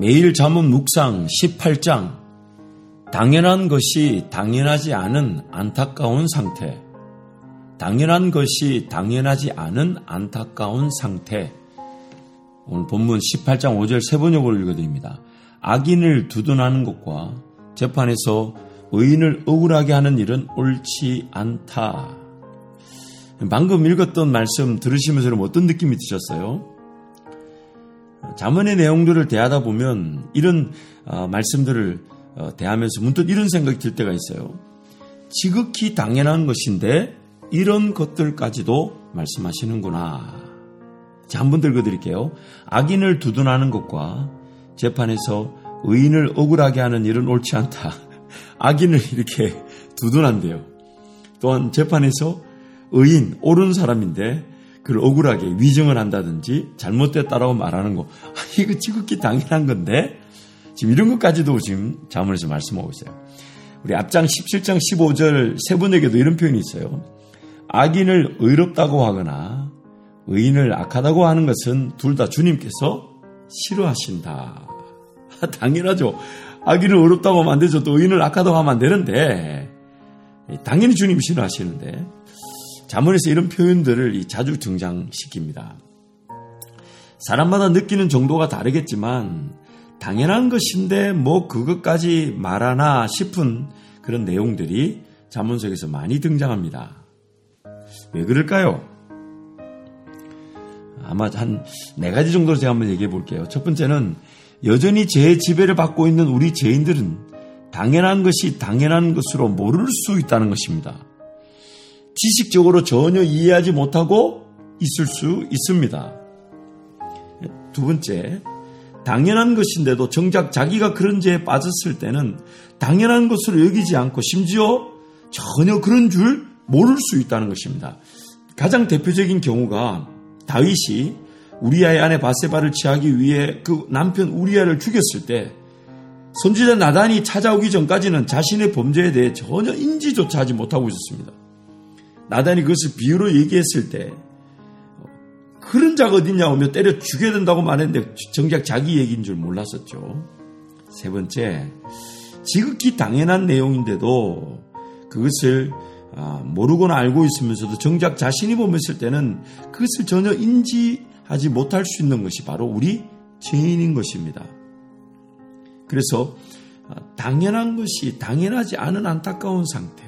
매일 잠언 묵상 18장. 당연한 것이 당연하지 않은 안타까운 상태. 당연한 것이 당연하지 않은 안타까운 상태. 오늘 본문 18장 5절 세 번역으로 읽어드립니다. 악인을 두둔하는 것과 재판에서 의인을 억울하게 하는 일은 옳지 않다. 방금 읽었던 말씀 들으시면서 어떤 느낌이 드셨어요? 잠언의 내용들을 대하다 보면 이런 말씀들을 대하면서 문득 이런 생각이 들 때가 있어요. 지극히 당연한 것인데 이런 것들까지도 말씀하시는구나. 자, 한번 읽어드릴게요. 악인을 두둔하는 것과 재판에서 의인을 억울하게 하는 일은 옳지 않다. 악인을 이렇게 두둔한대요. 또한 재판에서 의인, 옳은 사람인데 그걸 억울하게 위증을 한다든지 잘못됐다라고 말하는 거, 이거 지극히 당연한 건데 지금 이런 것까지도 지금 잠언에서 말씀하고 있어요. 우리 앞장 17장 15절 세 번역에도 이런 표현이 있어요. 악인을 의롭다고 하거나 의인을 악하다고 하는 것은 둘 다 주님께서 싫어하신다. 당연하죠. 악인을 의롭다고 하면 안 되죠. 또 의인을 악하다고 하면 안 되는데 당연히 주님이 싫어하시는데 잠언에서 이런 표현들을 자주 등장시킵니다. 사람마다 느끼는 정도가 다르겠지만 당연한 것인데 뭐 그것까지 말하나 싶은 그런 내용들이 잠언 속에서 많이 등장합니다. 왜 그럴까요? 아마 한 4가지 정도로 제가 한번 얘기해 볼게요. 첫 번째는 여전히 죄의 지배를 받고 있는 우리 죄인들은 당연한 것이 당연한 것으로 모를 수 있다는 것입니다. 지식적으로 전혀 이해하지 못하고 있을 수 있습니다. 두 번째, 당연한 것인데도 정작 자기가 그런 죄에 빠졌을 때는 당연한 것으로 여기지 않고 심지어 전혀 그런 줄 모를 수 있다는 것입니다. 가장 대표적인 경우가 다윗이 우리아의 아내 바세바를 취하기 위해 그 남편 우리아를 죽였을 때 선지자 나단이 찾아오기 전까지는 자신의 범죄에 대해 전혀 인지조차 하지 못하고 있었습니다. 나단이 그것을 비유로 얘기했을 때 그런 자가 어딨냐고 하며 때려 죽여야 된다고 말했는데 정작 자기 얘기인 줄 몰랐었죠. 세 번째, 지극히 당연한 내용인데도 그것을 모르거나 알고 있으면서도 정작 자신이 범했을 때는 그것을 전혀 인지하지 못할 수 있는 것이 바로 우리 죄인인 것입니다. 그래서 당연한 것이 당연하지 않은 안타까운 상태,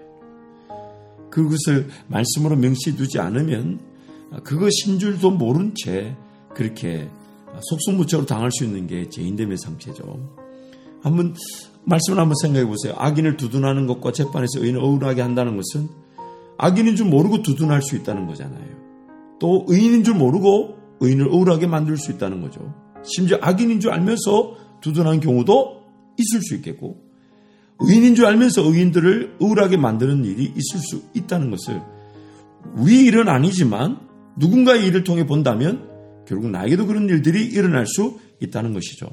그것을 말씀으로 명시해 두지 않으면 그것인 줄도 모른 채 그렇게 속수무책으로 당할 수 있는 게 죄인됨의 상태죠. 말씀을 한번 생각해 보세요. 악인을 두둔하는 것과 재판에서 의인을 억울하게 한다는 것은 악인인 줄 모르고 두둔할 수 있다는 거잖아요. 또 의인인 줄 모르고 의인을 억울하게 만들 수 있다는 거죠. 심지어 악인인 줄 알면서 두둔하는 경우도 있을 수 있겠고 의인인 줄 알면서 의인들을 억울하게 만드는 일이 있을 수 있다는 것을 우리 일은 아니지만 누군가의 일을 통해 본다면 결국 나에게도 그런 일들이 일어날 수 있다는 것이죠.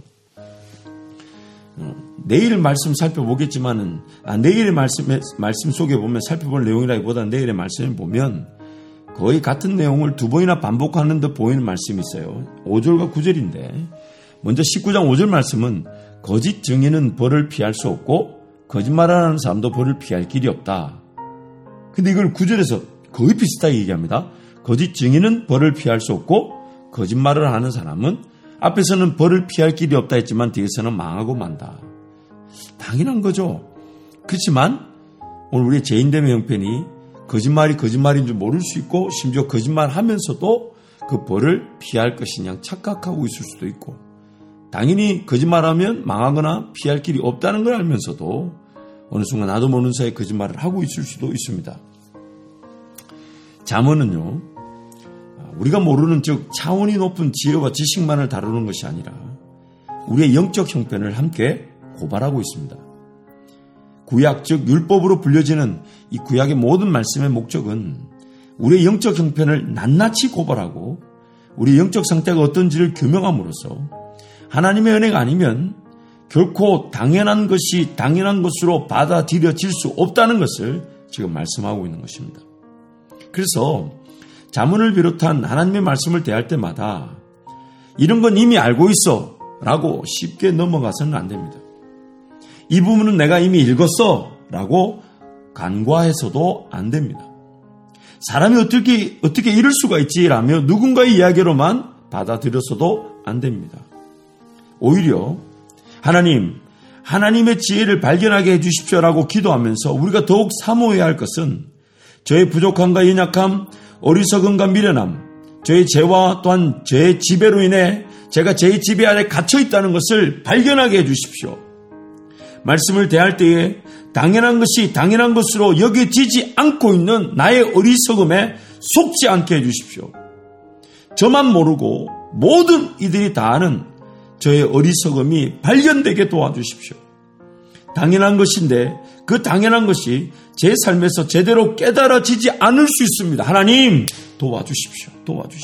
내일 말씀 살펴보겠지만은 내일의 말씀 속에 보면 살펴볼 내용이라기보다는 내일의 말씀을 보면 거의 같은 내용을 두 번이나 반복하는 듯 보이는 말씀이 있어요. 5절과 9절인데 먼저 19장 5절 말씀은 거짓 증인은 벌을 피할 수 없고 거짓말하는 사람도 벌을 피할 길이 없다. 근데 이걸 9절에서 거의 비슷하게 얘기합니다. 거짓 증인은 벌을 피할 수 없고 거짓말을 하는 사람은 앞에서는 벌을 피할 길이 없다 했지만 뒤에서는 망하고 만다. 당연한 거죠. 그렇지만 오늘 우리의 죄인됨의 형편이 거짓말이 거짓말인 줄 모를 수 있고 심지어 거짓말하면서도 그 벌을 피할 것이냐 착각하고 있을 수도 있고 당연히 거짓말하면 망하거나 피할 길이 없다는 걸 알면서도 어느 순간 나도 모르는 사이에 거짓말을 하고 있을 수도 있습니다. 잠언은요, 우리가 모르는 즉 차원이 높은 지혜와 지식만을 다루는 것이 아니라 우리의 영적 형편을 함께 고발하고 있습니다. 구약 즉 율법으로 불려지는 이 구약의 모든 말씀의 목적은 우리의 영적 형편을 낱낱이 고발하고 우리의 영적 상태가 어떤지를 규명함으로써 하나님의 은혜가 아니면 결코 당연한 것이 당연한 것으로 받아들여질 수 없다는 것을 지금 말씀하고 있는 것입니다. 그래서 잠언을 비롯한 하나님의 말씀을 대할 때마다 이런 건 이미 알고 있어 라고 쉽게 넘어가서는 안 됩니다. 이 부분은 내가 이미 읽었어 라고 간과해서도 안 됩니다. 사람이 어떻게 이럴 수가 있지라며 누군가의 이야기로만 받아들여서도 안 됩니다. 오히려 하나님의 지혜를 발견하게 해주십시오라고 기도하면서 우리가 더욱 사모해야 할 것은 저의 부족함과 연약함, 어리석음과 미련함, 저의 죄와 또한 죄의 지배로 인해 제가 죄의 지배 아래 갇혀 있다는 것을 발견하게 해주십시오. 말씀을 대할 때에 당연한 것이 당연한 것으로 여겨지지 않고 있는 나의 어리석음에 속지 않게 해주십시오. 저만 모르고 모든 이들이 다 아는 저의 어리석음이 발견되게 도와주십시오. 당연한 것인데 그 당연한 것이 제 삶에서 제대로 깨달아지지 않을 수 있습니다. 하나님 도와주십시오.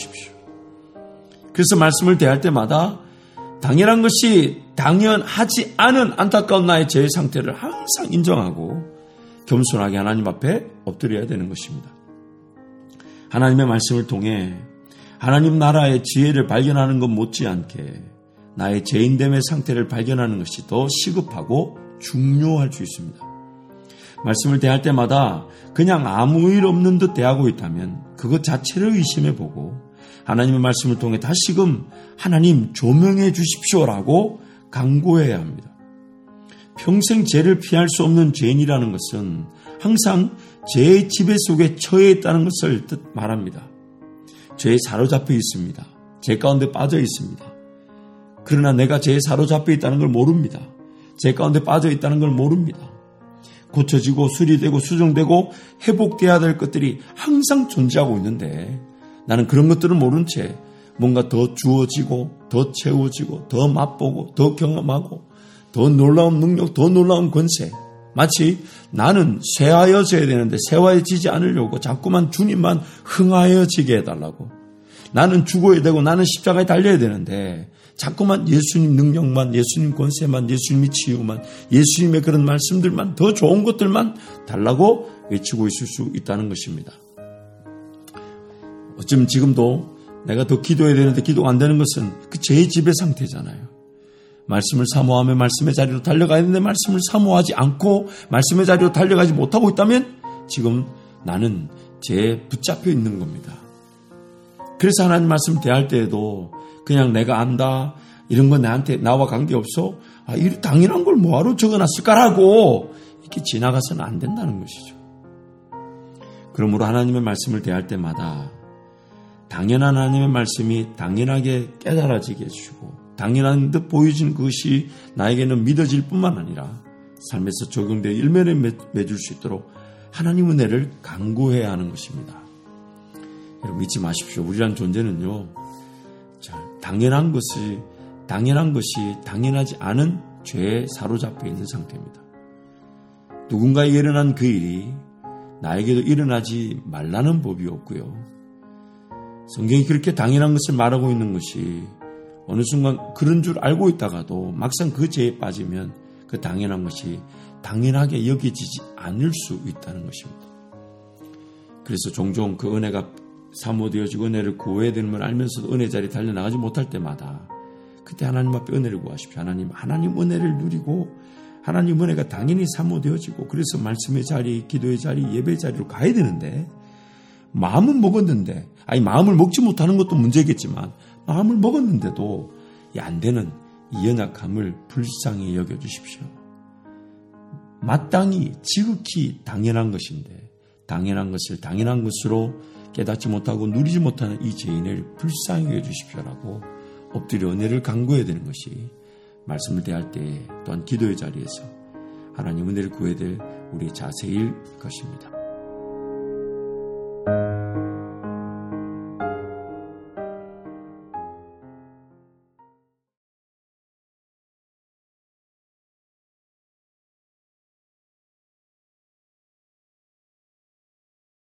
그래서 말씀을 대할 때마다 당연한 것이 당연하지 않은 안타까운 나의 죄의 상태를 항상 인정하고 겸손하게 하나님 앞에 엎드려야 되는 것입니다. 하나님의 말씀을 통해 하나님 나라의 지혜를 발견하는 것 못지않게 나의 죄인됨의 상태를 발견하는 것이 더 시급하고 중요할 수 있습니다. 말씀을 대할 때마다 그냥 아무 일 없는 듯 대하고 있다면 그것 자체를 의심해보고 하나님의 말씀을 통해 다시금 하나님 조명해 주십시오라고 간구해야 합니다. 평생 죄를 피할 수 없는 죄인이라는 것은 항상 죄의 지배 속에 처해 있다는 것을 말합니다. 죄에 사로잡혀 있습니다. 죄 가운데 빠져 있습니다. 그러나 내가 죄에 사로잡혀 있다는 걸 모릅니다. 죄 가운데 빠져 있다는 걸 모릅니다. 고쳐지고 수리되고 수정되고 회복돼야 될 것들이 항상 존재하고 있는데 나는 그런 것들을 모른 채 뭔가 더 주어지고 더 채워지고 더 맛보고 더 경험하고 더 놀라운 능력, 더 놀라운 권세, 마치 나는 쇠하여져야 되는데 쇠하여지지 않으려고 자꾸만 주님만 흥하여지게 해달라고, 나는 죽어야 되고 나는 십자가에 달려야 되는데 자꾸만 예수님 능력만, 예수님 권세만, 예수님의 치유만, 예수님의 그런 말씀들만, 더 좋은 것들만 달라고 외치고 있을 수 있다는 것입니다. 어쩌면 지금도 내가 더 기도해야 되는데 기도가 안 되는 것은 그 죄의 지배 상태잖아요. 말씀을 사모하며 말씀의 자리로 달려가야 되는데 말씀을 사모하지 않고 말씀의 자리로 달려가지 못하고 있다면 지금 나는 죄에 붙잡혀 있는 겁니다. 그래서 하나님 말씀 대할 때에도 그냥 내가 안다, 이런 건 나와 관계없어, 이 당연한 걸 뭐하러 적어놨을까라고 이렇게 지나가서는 안 된다는 것이죠. 그러므로 하나님의 말씀을 대할 때마다 당연한 하나님의 말씀이 당연하게 깨달아지게 해주시고 당연한 듯 보여진 그것이 나에게는 믿어질 뿐만 아니라 삶에서 적용되어 일면에 맺을 수 있도록 하나님 은혜를 간구해야 하는 것입니다. 여러분 잊지 마십시오. 우리란 존재는요, 당연한 것이 당연하지 않은 죄에 사로잡혀 있는 상태입니다. 누군가에게 일어난 그 일이 나에게도 일어나지 말라는 법이 없고요. 성경이 그렇게 당연한 것을 말하고 있는 것이 어느 순간 그런 줄 알고 있다가도 막상 그 죄에 빠지면 그 당연한 것이 당연하게 여겨지지 않을 수 있다는 것입니다. 그래서 종종 그 은혜가 사모되어지고 은혜를 구해야 되는 걸 알면서도 은혜 자리에 달려나가지 못할 때마다 그때 하나님 앞에 은혜를 구하십시오. 하나님 은혜를 누리고 하나님 은혜가 당연히 사모되어지고 그래서 말씀의 자리, 기도의 자리, 예배의 자리로 가야 되는데 마음은 먹었는데, 마음을 먹지 못하는 것도 문제겠지만 마음을 먹었는데도 안 되는 이 연약함을 불쌍히 여겨주십시오. 마땅히 지극히 당연한 것인데 당연한 것을 당연한 것으로 깨닫지 못하고 누리지 못하는 이 죄인을 불쌍히 여겨주십시오라고 엎드려 은혜를 간구해야 되는 것이 말씀을 대할 때 또한 기도의 자리에서 하나님 은혜를 구해야 될 우리의 자세일 것입니다.